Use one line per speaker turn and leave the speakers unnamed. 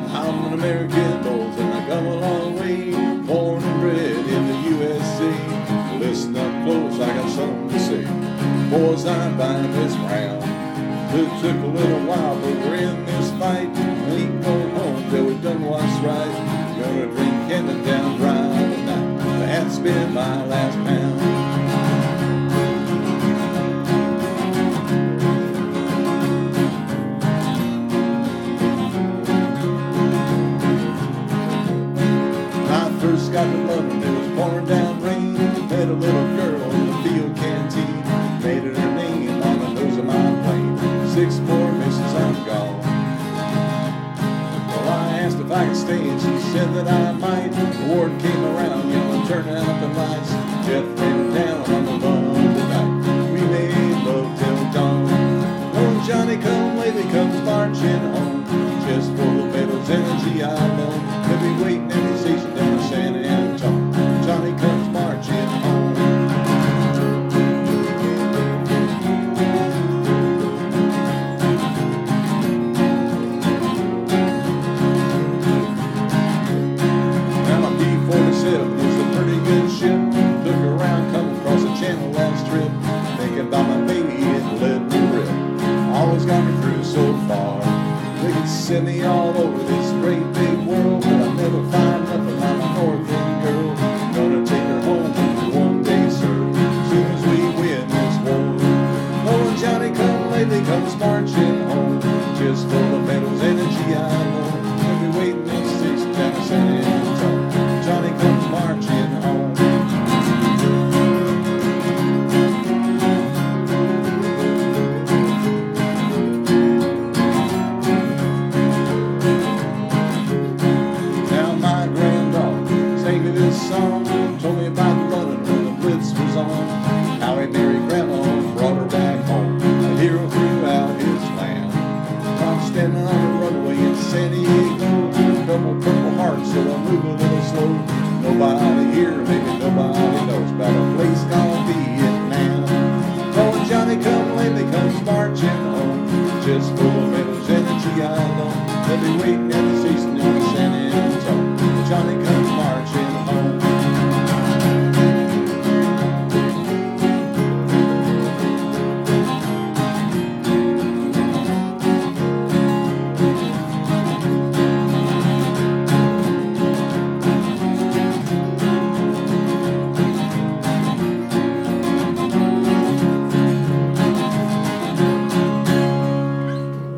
I'm an American boy and I come a long way, born and bred in the USA. Listen up close, I got something to say. Boys, I'm buying this round. It took a little while, but we're in this fight. We ain't going home till we've done what's right. Gonna drink Hendon down dry tonight. I had to spend my last pound. First got to London, it was pouring down rain. Met a little girl in the field canteen. Made it her name on the nose of my plane. 6 more missions, I'm gone. Well, I asked if I could stay and she said that I might. The ward came around, and turned out the lights. Jeff ran down on the London night. We made love till dawn. Oh, Johnny come lately comes marching home. Just full of medals and a GI Bill. He'll be waiting at his station down in San Antonio. Johnny comes marching home. Now my P-47 is a pretty good ship. Took her around coming across the channel last trip. Thinking about my baby and let me rip. Always got me through so far. They could send me all over this great big world, but I'll never find nothing like a North End girl. Gonna take her home and one day serve, soon as we win this war. Oh, and Johnny come lately comes marching home, just full of medals and a GI Bill. He'll be waiting in the station down in San Antonio. Johnny comes marching home. Song told me about London when the Blitz was on, how he married Grandma and brought her back home, a hero throughout his land. I'm standing on the runway in San Diego, a couple Purple Hearts, so I move a little slow. Nobody here, maybe nobody knows about a place called Vietnam. Oh, and Johnny come lately comes marching home, just full of medals and a GI Bill. They'll be waiting